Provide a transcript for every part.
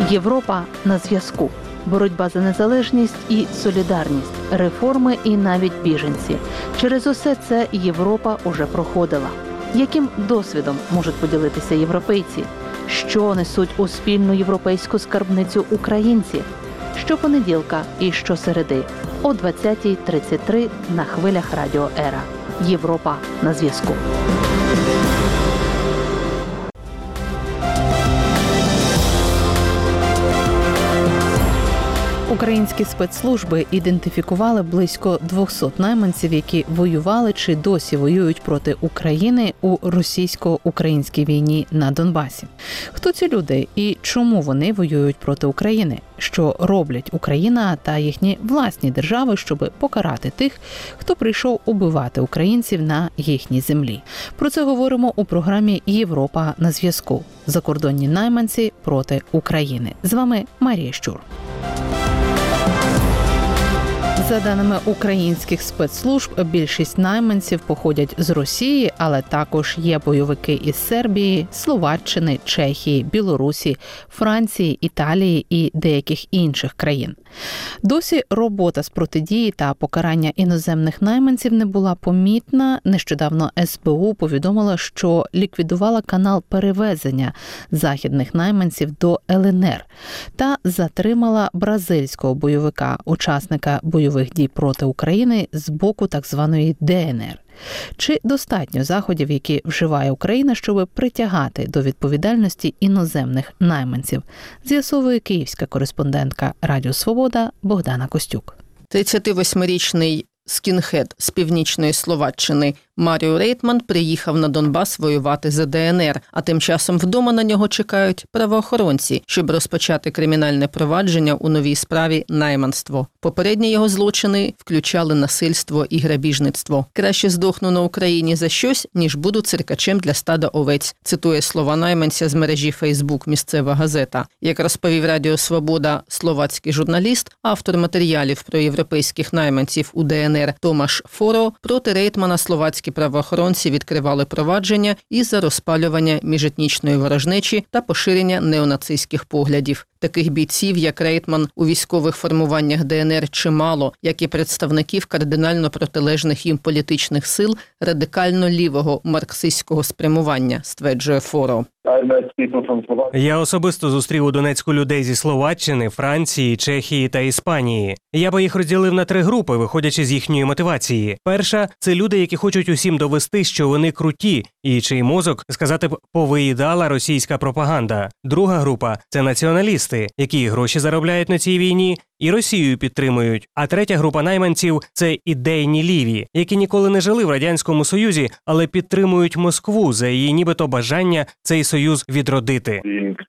Європа на зв'язку. Боротьба за незалежність і солідарність, реформи і навіть біженці. Через усе це Європа уже проходила. Яким досвідом можуть поділитися європейці? Що несуть у спільну європейську скарбницю українці? Щопонеділка і щосереди о 20:33 на хвилях Радіо Ера. Європа на зв'язку. Українські спецслужби ідентифікували близько 200 найманців, які воювали чи досі воюють проти України у російсько-українській війні на Донбасі. Хто ці люди і чому вони воюють проти України? Що роблять Україна та їхні власні держави, щоб покарати тих, хто прийшов убивати українців на їхній землі? Про це говоримо у програмі «Європа на зв'язку». Закордонні найманці проти України. З вами Марія Щур. За даними українських спецслужб, більшість найманців походять з Росії, але також є бойовики із Сербії, Словаччини, Чехії, Білорусі, Франції, Італії і деяких інших країн. Досі робота з протидії та покарання іноземних найманців не була помітна. Нещодавно СБУ повідомила, що ліквідувала канал перевезення західних найманців до ЛНР та затримала бразильського бойовика, учасника бойових дій проти України з боку так званої ДНР. Чи достатньо заходів, які вживає Україна, щоб притягати до відповідальності іноземних найманців? З'ясовує київська кореспондентка Радіо Свобода Богдана Костюк. 38-річний скінхед з північної Словаччини Маріо Рейтман приїхав на Донбас воювати за ДНР, а тим часом вдома на нього чекають правоохоронці, щоб розпочати кримінальне провадження у новій справі найманство. Попередні його злочини включали насильство і грабіжництво. «Краще здохну на Україні за щось, ніж буду циркачем для стада овець», цитує слова найманця з мережі Фейсбук «Місцева газета». Як розповів Радіо Свобода словацький журналіст, автор матеріалів про європейських найманців у ДНР Томаш Форо, проти Рейтмана словацькі правоохоронці відкривали провадження із-за розпалювання міжетнічної ворожнечі та поширення неонацистських поглядів. Таких бійців, як Рейтман, у військових формуваннях ДНР чимало, як і представників кардинально протилежних їм політичних сил радикально-лівого марксистського спрямування, стверджує Форо. Я особисто зустрів у Донецьку людей зі Словаччини, Франції, Чехії та Іспанії. Я би їх розділив на 3 групи, виходячи з їхньої мотивації. Перша – це люди, які хочуть усім довести, що вони круті, і чий мозок, сказати б, повиїдала російська пропаганда. Друга група – це націоналісти, які гроші заробляють на цій війні і Росію підтримують. А третя група найманців – це ідейні ліві, які ніколи не жили в Радянському Союзі, але підтримують Москву за її нібито бажання цей союз відродити.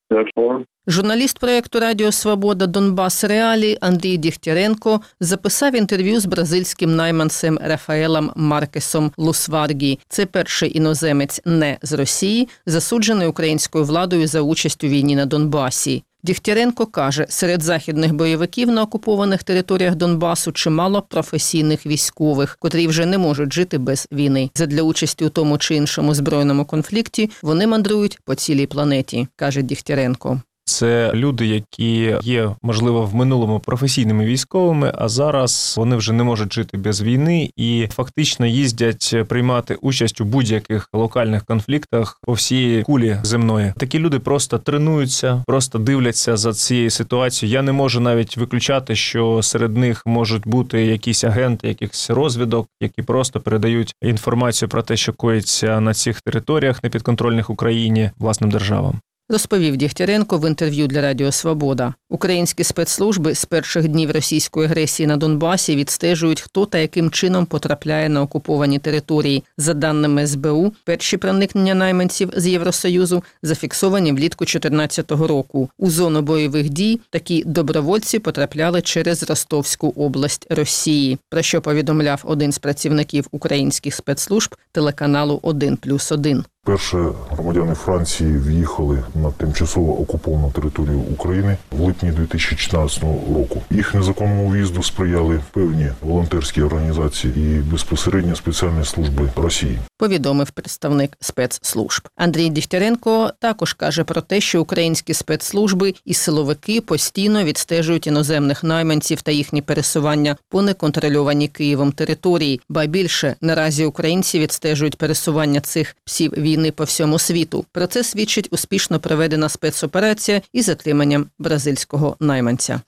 Журналіст проєкту «Радіо Свобода» Донбас Реалі Андрій Дігтяренко записав інтерв'ю з бразильським найманцем Рафаелом Маркесом Лусваргі. Це перший іноземець не з Росії, засуджений українською владою за участь у війні на Донбасі. Дігтяренко каже, серед західних бойовиків на окупованих територіях Донбасу чимало професійних військових, котрі вже не можуть жити без війни. Задля участі у тому чи іншому збройному конфлікті вони мандрують по цілій планеті, каже Дігтяренко. Це люди, які є, можливо, в минулому професійними військовими, а зараз вони вже не можуть жити без війни і фактично їздять приймати участь у будь-яких локальних конфліктах по всій кулі земної. Такі люди просто тренуються, просто дивляться за цією ситуацією. Я не можу навіть виключати, що серед них можуть бути якісь агенти, якихось розвідок, які просто передають інформацію про те, що коїться на цих територіях, непідконтрольних Україні, власним державам. Розповів Дігтяренко в інтерв'ю для Радіо Свобода. Українські спецслужби з перших днів російської агресії на Донбасі відстежують, хто та яким чином потрапляє на окуповані території. За даними СБУ, перші проникнення найманців з Євросоюзу зафіксовані влітку 2014 року. У зону бойових дій такі добровольці потрапляли через Ростовську область Росії, про що повідомляв один з працівників українських спецслужб телеканалу «1+1». Перші громадяни Франції в'їхали на тимчасово окуповану територію України в липні 2014 року. Їх незаконному в'їзду сприяли певні волонтерські організації і безпосередньо спеціальні служби Росії. повідомив представник спецслужб. Андрій Дігтяренко також каже про те, що українські спецслужби і силовики постійно відстежують іноземних найманців та їхні пересування по неконтрольованій Києвом території. Ба більше, наразі українці відстежують пересування цих псів війни по всьому світу. Про це свідчить успішно проведена спецоперація із затриманням бразильського найманця.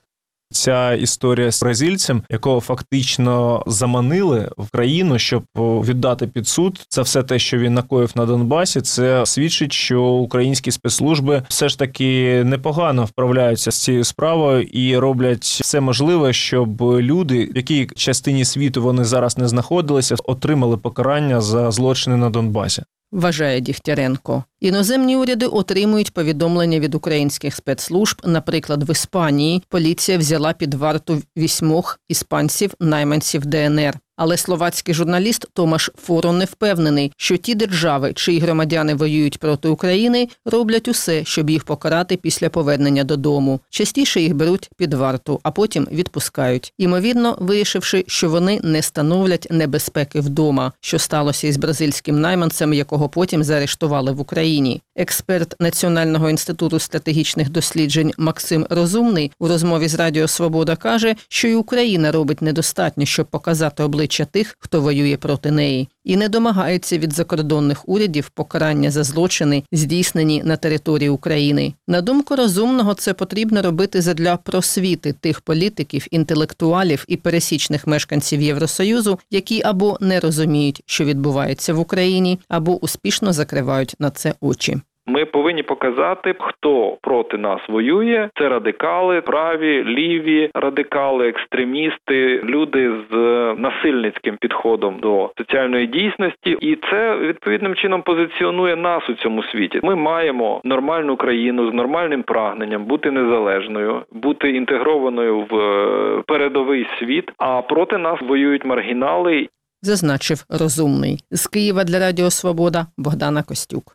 Ця історія з бразильцем, якого фактично заманили в країну, щоб віддати під суд за все те, що він накоїв на Донбасі, це свідчить, що українські спецслужби все ж таки непогано вправляються з цією справою і роблять все можливе, щоб люди, в якій частині світу вони зараз не знаходилися, отримали покарання за злочини на Донбасі. Вважає Дігтяренко. Іноземні уряди отримують повідомлення від українських спецслужб. Наприклад, в Іспанії поліція взяла під варту 8 іспанців-найманців ДНР. Але словацький журналіст Томаш Форо не впевнений, що ті держави, чиї громадяни воюють проти України, роблять усе, щоб їх покарати після повернення додому. Частіше їх беруть під варту, а потім відпускають. Ймовірно, вирішивши, що вони не становлять небезпеки вдома, що сталося із бразильським найманцем, якого потім заарештували в Україні. Експерт Національного інституту стратегічних досліджень Максим Розумний у розмові з Радіо Свобода каже, що і Україна робить недостатньо, щоб показати обличчя тих, хто воює проти неї. І не домагаються від закордонних урядів покарання за злочини, здійснені на території України. На думку Розумного, це потрібно робити задля просвіти тих політиків, інтелектуалів і пересічних мешканців Євросоюзу, які або не розуміють, що відбувається в Україні, або успішно закривають на це очі. Ми повинні показати, хто проти нас воює. Це радикали, праві, ліві радикали, екстремісти, люди з насильницьким підходом до соціальної дійсності. І це відповідним чином позиціонує нас у цьому світі. Ми маємо нормальну країну з нормальним прагненням бути незалежною, бути інтегрованою в передовий світ, а проти нас воюють маргінали. Зазначив Розумний. З Києва для Радіо Свобода Богдана Костюк.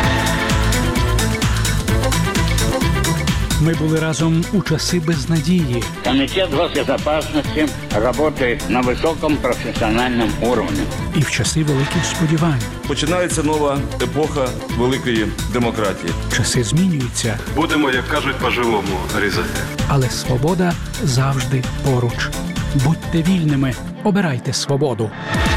Мы были разом у часы безнадеги. Комитет госбезопасности работает на высоком профессиональном уровне. І в часи великих сподівань. Починається нова епоха великої демократії. Часи змінюються. Будемо, як кажуть, по-живому різати. Але свобода завжди поруч. Будьте вільними, обирайте свободу.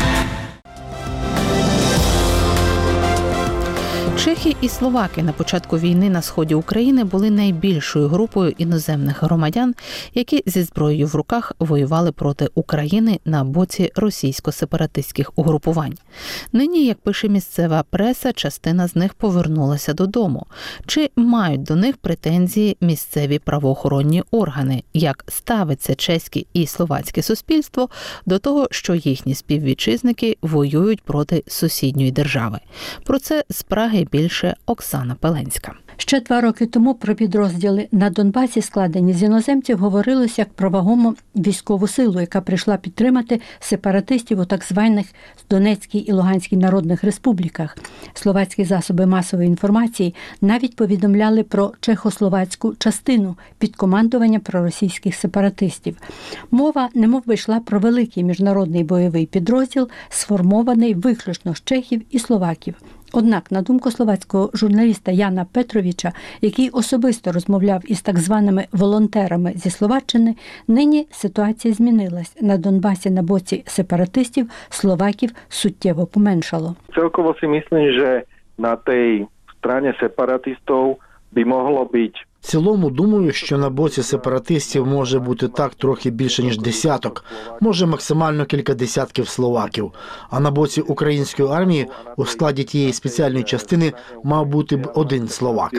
Чехи і словаки на початку війни на сході України були найбільшою групою іноземних громадян, які зі зброєю в руках воювали проти України на боці російсько-сепаратистських угрупувань. Нині, як пише місцева преса, частина з них повернулася додому. Чи мають до них претензії місцеві правоохоронні органи? Як ставиться чеське і словацьке суспільство до того, що їхні співвітчизники воюють проти сусідньої держави? Про це з Праги більше Оксана Пеленська. Ще 2 роки тому про підрозділи на Донбасі, складені з іноземців, говорилося як про вагому військову силу, яка прийшла підтримати сепаратистів у так званих Донецькій і Луганській народних республіках. Словацькі засоби масової інформації навіть повідомляли про чехословацьку частину під командуванням проросійських сепаратистів. Мова немовби йшла про великий міжнародний бойовий підрозділ, сформований виключно з чехів і словаків. Однак, на думку словацького журналіста Яна Петровича, який особисто розмовляв із так званими волонтерами зі Словаччини, нині ситуація змінилась. На Донбасі на боці сепаратистів словаків суттєво поменшало. Celkovo si myslím, že na tej strane separatistov by mohlo byť. В цілому, думаю, що на боці сепаратистів може бути так трохи більше, ніж десяток, може максимально кілька десятків словаків. А на боці української армії у складі тієї спеціальної частини мав бути б 1 словак.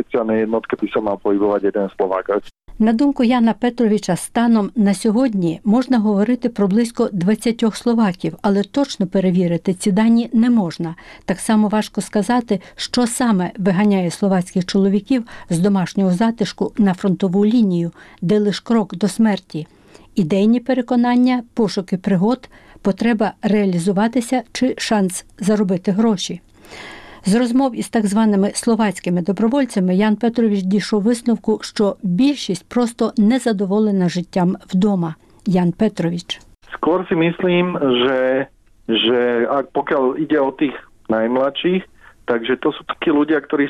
На думку Яна Петровича, станом на сьогодні можна говорити про близько 20 словаків, але точно перевірити ці дані не можна. Так само важко сказати, що саме виганяє словацьких чоловіків з домашнього затишку на фронтову лінію, де лиш крок до смерті. Ідейні переконання, пошуки пригод, потреба реалізуватися чи шанс заробити гроші. З розмов із так званими словацькими добровольцями Ян Петрович дійшов висновку, що більшість просто не задоволена життям вдома. Ян Петрович. Skôr si myslím, že pokiaľ ide o tých najmladších. Takže to sú такі люди, які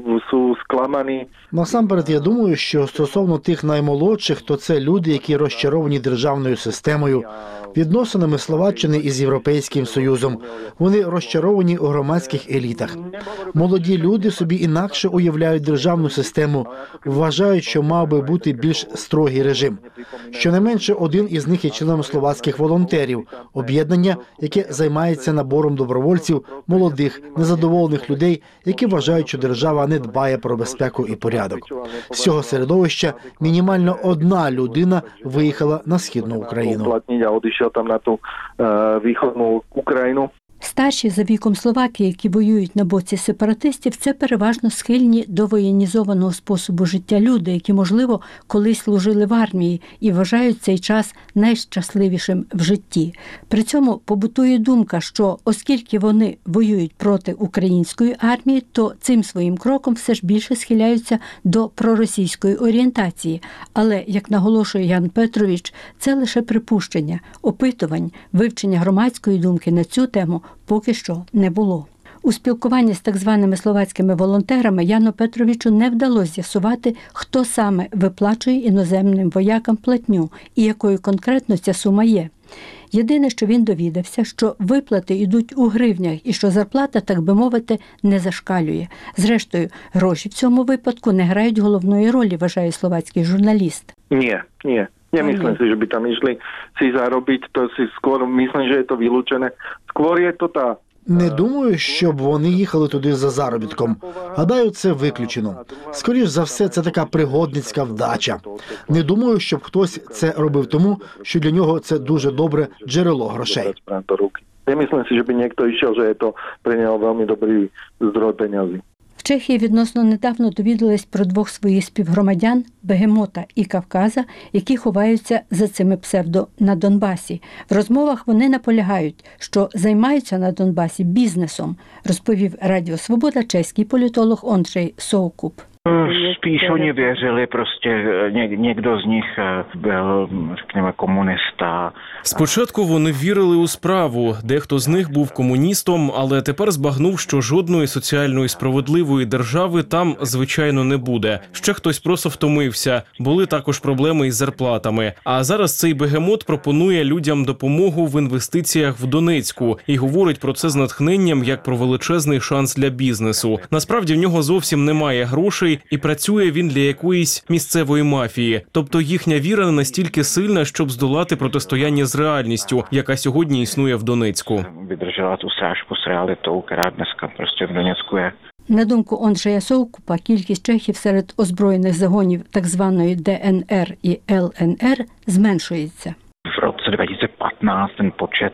sú скламані. Насамперед, я думаю, що стосовно тих наймолодших, то це люди, які розчаровані державною системою, відносинами Словаччини із Європейським Союзом. Вони розчаровані у громадських елітах. Молоді люди собі інакше уявляють державну систему, вважають, що мав би бути більш строгий режим. Щонайменше один із них є членом словацьких волонтерів, об'єднання, яке займається набором добровольців, молодих, незадоволених людей, які вважають, що держава не дбає про безпеку і порядок. З цього середовища мінімально одна людина виїхала на Східну Україну. Там на ту východnú Україну. Старші за віком словаки, які воюють на боці сепаратистів, це переважно схильні до воєнізованого способу життя люди, які, можливо, колись служили в армії і вважають цей час найщасливішим в житті. При цьому побутує думка, що оскільки вони воюють проти української армії, то цим своїм кроком все ж більше схиляються до проросійської орієнтації. Але, як наголошує Ян Петрович, це лише припущення, опитувань, вивчення громадської думки на цю тему поки що не було. У спілкуванні з так званими словацькими волонтерами Яну Петровичу не вдалося з'ясувати, хто саме виплачує іноземним воякам платню і якою конкретно ця сума є. Єдине, що він довідався, що виплати йдуть у гривнях і що зарплата, так би мовити, не зашкалює. Зрештою, гроші в цьому випадку не грають головної ролі, вважає словацький журналіст. Ні. Nemyslím si, že by tam išli si zarobiť, to si skôr myslím, že je to vylúčené. Skôr je to tá... Не думаю, щоб вони їхали туди за заробітком. Гадаю, це виключено. Скоріш за все, це така пригодницька вдача. Не думаю, щоб хтось це робив тому, що для нього це дуже добре джерело грошей. Nemyslím si, že by niekto išiel, že je to pre neho veľmi dobrý zdroj peňazí. В Чехії відносно недавно довідались про двох своїх співгромадян – Бегемота і Кавказа, які ховаються за цими псевдо на Донбасі. В розмовах вони наполягають, що займаються на Донбасі бізнесом, розповів Радіо Свобода чеський політолог Ондрей Соукуп. Spíš oni věřili, prostě někdo z nich byl, řekněme, komunista. Спочатку вони вірили у справу, дехто з них був комуністом, але тепер збагнув, що жодної соціальної справедливої держави там, звичайно, не буде. Ще хтось просто втомився, були також проблеми із зарплатами. А зараз цей бегемот пропонує людям допомогу в інвестиціях в Донецьку і говорить про це з натхненням, як про величезний шанс для бізнесу. Насправді в нього зовсім немає грошей, і працює він для якоїсь місцевої мафії. Тобто їхня віра не настільки сильна, щоб здолати протистояння з реальністю, яка сьогодні існує в Донецьку. Видержала ту сашку з реалітою, яка днеска просто в Донецьку є. На думку Онджея Соукупа, кількість чехів серед озброєних загонів так званої ДНР і ЛНР зменшується. V roce 2015 ten počet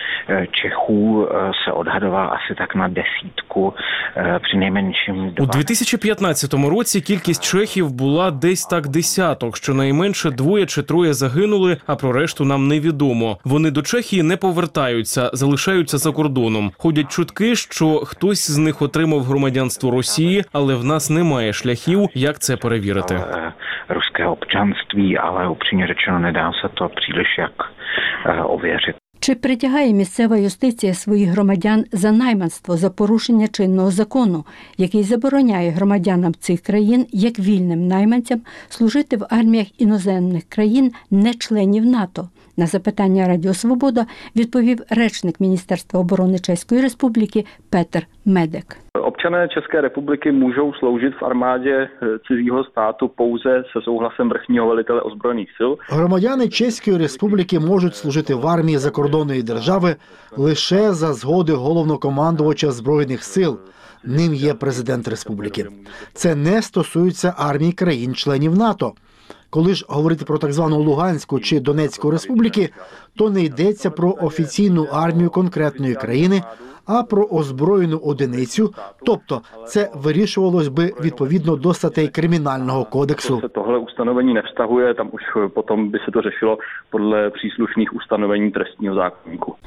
Čechů se odhadoval asi tak na 10, přinejmenším 2. У 2015 році кількість чехів була десь так 10, щонайменше 2 чи 3 загинули, а про решту нам невідомо. Вони до Чехії не повертаються, залишаються за кордоном. Ходять чутки, що хтось з них отримав громадянство Росії, але в нас немає шляхів, як це перевірити. Ruské občanství, ale upřímně řečeno nedá se to příliš jak ověřit. Чи притягає місцева юстиція своїх громадян за найманство за порушення чинного закону, який забороняє громадянам цих країн, як вільним найманцям, служити в арміях іноземних країн, не членів НАТО? На запитання Радіо Свобода відповів речник Міністерства оборони Чеської Республіки Петр Медек. Občané České republiky můžou sloužit v armádě cizího státu pouze se souhlasem vrchního velitele ozbrojených sil. Громадяни Чеської Республіки можуть служити в армії закордонної держави лише за згоди головнокомандувача Збройних сил. Ним є президент республіки. Це не стосується армій країн-членів НАТО. Коли ж говорити про так звану Луганську чи Донецьку республіки, то не йдеться про офіційну армію конкретної країни, а про озброєну одиницю, тобто це вирішувалось би відповідно до статей Кримінального кодексу. Tohle ustanovení nevztahuje, tam už potom by se to řešilo podle příslušných ustanovení trestního zákoníku. В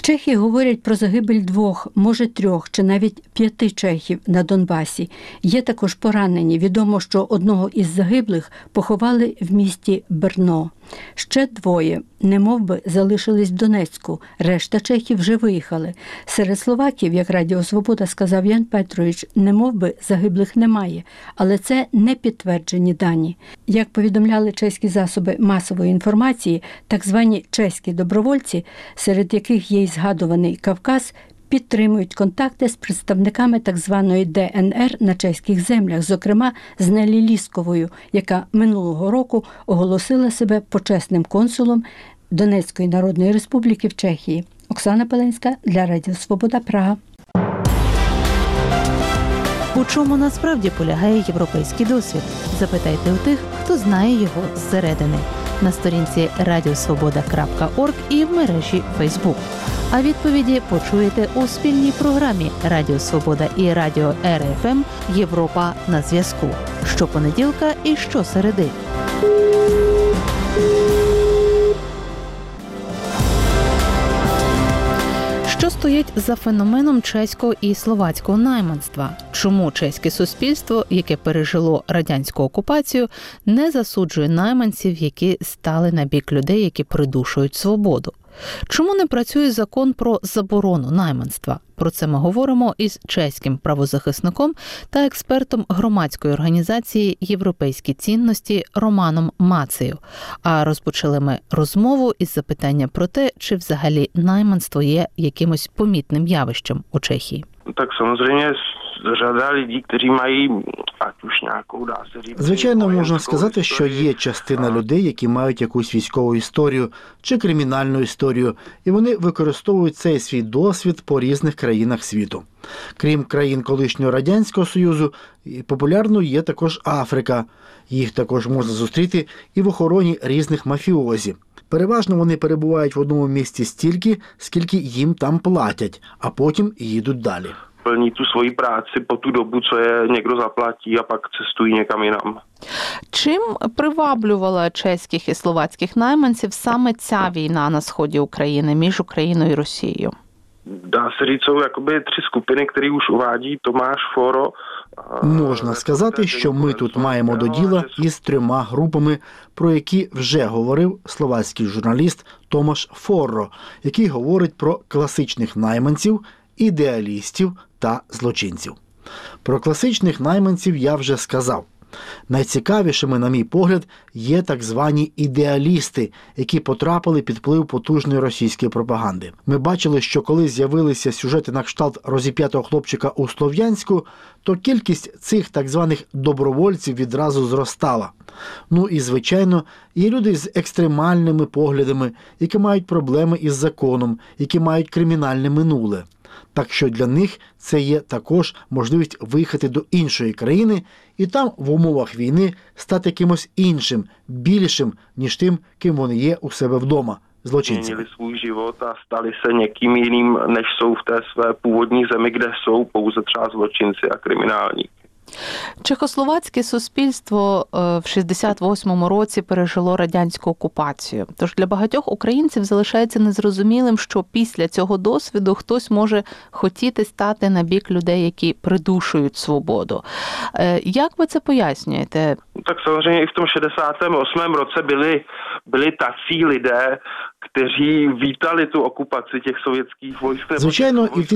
Чехи говорять про загибель 2, може 3 чи навіть 5 чехів на Донбасі. Є також поранені. Відомо, що одного із загиблих поховали в місті Брно. Ще 2, немовби, залишились в Донецьку. Решта чехів вже виїхали. Серед словаків, як Радіо Свобода сказав Ян Петрович, немовби загиблих немає. Але це не підтверджені дані. Як повідомляли чеські засоби масової інформації, так звані чеські добровольці, серед яких є й згадуваний Кавказ, підтримують контакти з представниками так званої ДНР на чеських землях, зокрема з Нелі Лісковою, яка минулого року оголосила себе почесним консулом Донецької Народної Республіки в Чехії. Оксана Пеленська для Радіо Свобода, Прага. У чому насправді полягає європейський досвід? Запитайте у тих, хто знає його зсередини. На сторінці radiosvoboda.org і в мережі Facebook. А відповіді почуєте у спільній програмі Радіо Свобода і Радіо РФМ «Європа на зв'язку» щопонеділка і щосереди. Що стоїть за феноменом чеського і словацького найманства? Чому чеське суспільство, яке пережило радянську окупацію, не засуджує найманців, які стали на бік людей, які придушують свободу? Чому не працює закон про заборону найманства? Про це ми говоримо із чеським правозахисником та експертом громадської організації «Європейські цінності» Романом Мацею. А розпочали ми розмову із запитання про те, чи взагалі найманство є якимось помітним явищем у Чехії. Так, samozřejmě řada lidí, kteří mají ať už nějakou, dá se říct. Звичайно, можна сказати, що є частина людей, які мають якусь військову історію чи кримінальну історію, і вони використовують цей свій досвід по різних країнах світу. Крім країн колишнього Радянського Союзу, популярною є також Африка. Їх також можна зустріти і в охороні різних мафіозі. Переважно вони перебувають в одному місці стільки, скільки їм там платять, а потім їдуть далі. Plní tu svoji práci po tu dobu, co je někdo zaplatí a pak cestují někam jinam. Чим приваблювала чеських і словацьких найманців саме ця війна на сході України між Україною і Росією? Dá se říct, jsou jakoby 3 skupiny, které už uvádí Tomáš Foro. Можна сказати, що ми тут маємо до діла із 3 групами, про які вже говорив словацький журналіст Томаш Форро, який говорить про класичних найманців, ідеалістів та злочинців. Про класичних найманців я вже сказав. Найцікавішими, на мій погляд, є так звані ідеалісти, які потрапили під вплив потужної російської пропаганди. Ми бачили, що коли з'явилися сюжети на кшталт розіп'ятого хлопчика у Слов'янську, то кількість цих так званих добровольців відразу зростала. Ну і, звичайно, є люди з екстремальними поглядами, які мають проблеми із законом, які мають кримінальне минуле. Так що для них це є також можливість виїхати до іншої країни і там в умовах війни стати кимось іншим, більшим, ніж тим, ким вони є у себе вдома. Злочинцями. Měli svůj život a stali se někým jiným, než jsou v té své původní zemi, kde jsou pouze třeba zločinci a kriminálníci. Чехословацьке суспільство в 68-му році пережило радянську окупацію. Тож для багатьох українців залишається незрозумілим, що після цього досвіду хтось може хотіти стати на бік людей, які придушують свободу. Як ви це пояснюєте? Tak samozřejmě i v tom 68. roce byli tací lidé, kteří vítali tu okupaci těch sovětských vojsk. Звичайно, і в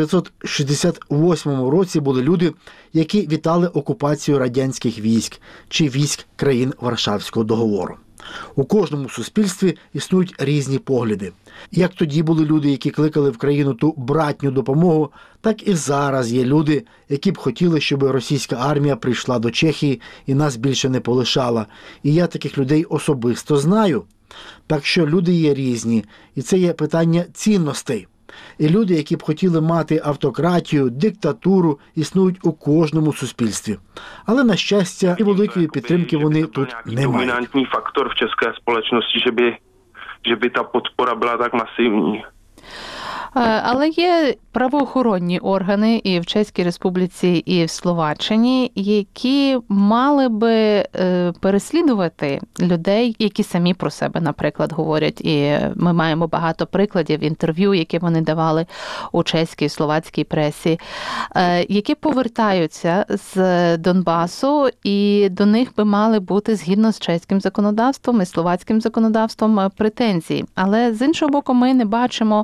1968 році були люди, які вітали окупацію радянських військ чи військ країн Варшавського договору. У кожному суспільстві існують різні погляди. Як тоді були люди, які кликали в країну ту братню допомогу, так і зараз є люди, які б хотіли, щоб російська армія прийшла до Чехії і нас більше не полишала. І я таких людей особисто знаю. Так що люди є різні, і це є питання цінностей. І люди, які б хотіли мати автократію, диктатуру, існують у кожному суспільстві. Але, на щастя, і великої підтримки вони тут не мають. Домінантний фактор в чеській спільноті, щоб та підпора була так масивна. Але є правоохоронні органи і в Чеській Республіці, і в Словаччині, які мали би переслідувати людей, які самі про себе, наприклад, говорять. І ми маємо багато прикладів інтерв'ю, які вони давали у чеській і словацькій пресі, які повертаються з Донбасу, і до них би мали бути, згідно з чеським законодавством і словацьким законодавством, претензії. Але з іншого боку, ми не бачимо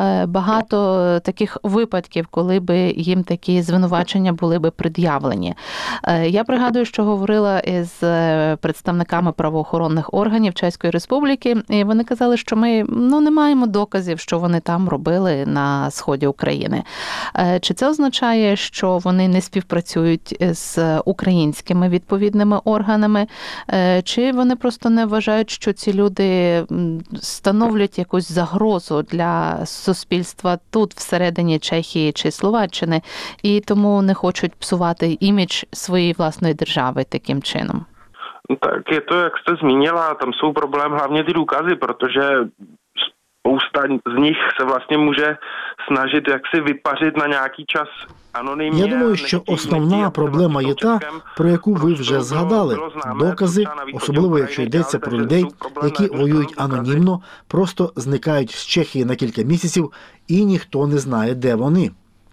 багато таких випадків, коли би їм такі звинувачення були би пред'явлені. Я пригадую, що говорила із представниками правоохоронних органів Чеської Республіки, і вони казали, що ми не маємо доказів, що вони там робили на сході України. Чи це означає, що вони не співпрацюють з українськими відповідними органами, чи вони просто не вважають, що ці люди становлять якусь загрозу для суспільства тут, всередині Чехії чи Словаччини, і тому не хочуть псувати імідж своєї власної держави таким чином? Tak je to, jak jste zmínila, tam jsou problém hlavně ty důkazy, protože spousta z nich se vlastně může snažit jaksi vypařit na nějaký čas anonymně. Я думаю, що основна проблема є та, про яку ви вже згадали. Докази, особливо якщо йдеться про людей, які воюють анонімно, просто зникають з Чехії на кілька місяців і ніхто не знає, де вони.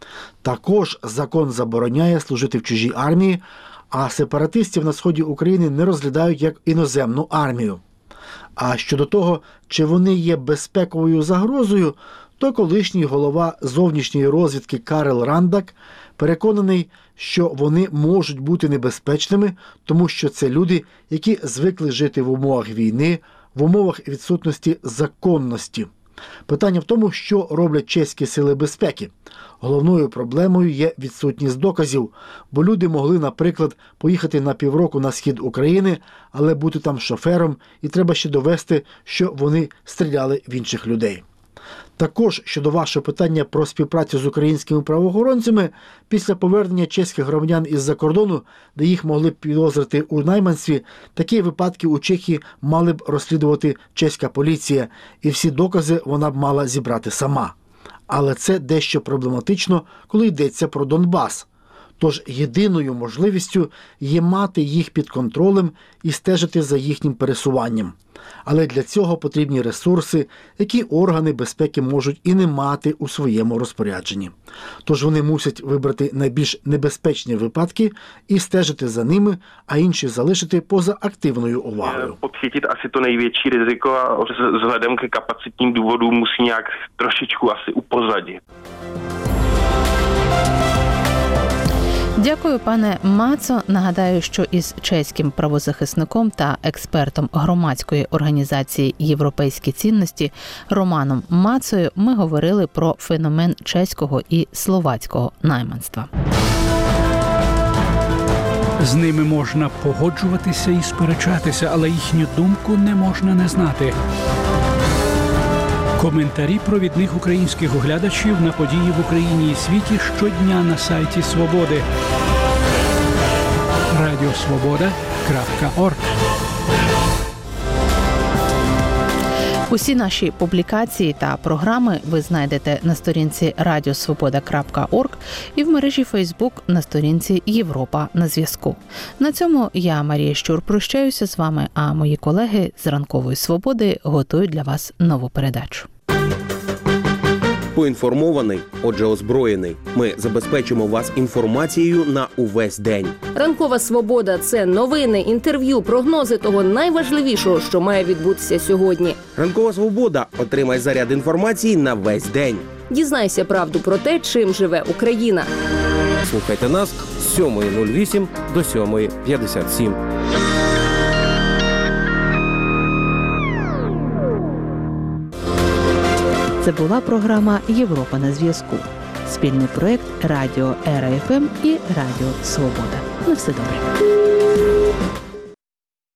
Також закон забороняє служити в чужій армії, а сепаратистів на сході України не розглядають як іноземну армію. А щодо того, чи вони є безпековою загрозою, то колишній голова зовнішньої розвідки Карел Рандак переконаний, що вони можуть бути небезпечними, тому що це люди, які звикли жити в умовах війни, в умовах відсутності законності. Питання в тому, що роблять чеські сили безпеки. Головною проблемою є відсутність доказів, бо люди могли, наприклад, поїхати на півроку на схід України, але бути там шофером, і треба ще довести, що вони стріляли в інших людей. Також, щодо вашого питання про співпрацю з українськими правоохоронцями, після повернення чеських громадян із-за кордону, де їх могли б підозрити у найманстві, такі випадки у Чехії мали б розслідувати чеська поліція, і всі докази вона б мала зібрати сама. Але це дещо проблематично, коли йдеться про Донбас. Тож єдиною можливістю є мати їх під контролем і стежити за їхнім пересуванням. Але для цього потрібні ресурси, які органи безпеки можуть і не мати у своєму розпорядженні. Тож вони мусять вибрати найбільш небезпечні випадки і стежити за ними, а інші залишити поза активною увагою. Podchytit asi to největší riziko a vzhledem ke kapacitním důvodům musí nějak trošičku asi upozadit. Дякую, пане Мацо. Нагадаю, що із чеським правозахисником та експертом громадської організації «Європейські цінності» Романом Мацою ми говорили про феномен чеського і словацького найманства. З ними можна погоджуватися і сперечатися, але їхню думку не можна не знати. Коментарі провідних українських оглядачів на події в Україні і світі щодня на сайті Свободи. radiosvoboda.org. Усі наші публікації та програми ви знайдете на сторінці radiosvoboda.org і в мережі Facebook на сторінці Європа на зв'язку. На цьому я, Марія Щур, прощаюся з вами, а мої колеги з Ранкової Свободи готують для вас нову передачу. Поінформований, отже озброєний. Ми забезпечимо вас інформацією на увесь день. Ранкова Свобода – це новини, інтерв'ю, прогнози того найважливішого, що має відбутися сьогодні. Ранкова Свобода. Отримай заряд інформації на весь день. Дізнайся правду про те, чим живе Україна. Слухайте нас з 7:08 до 7:57. Це була програма «Європа на зв'язку». Спільний проєкт Радіо Ера ФМ і Радіо Свобода. На все добре.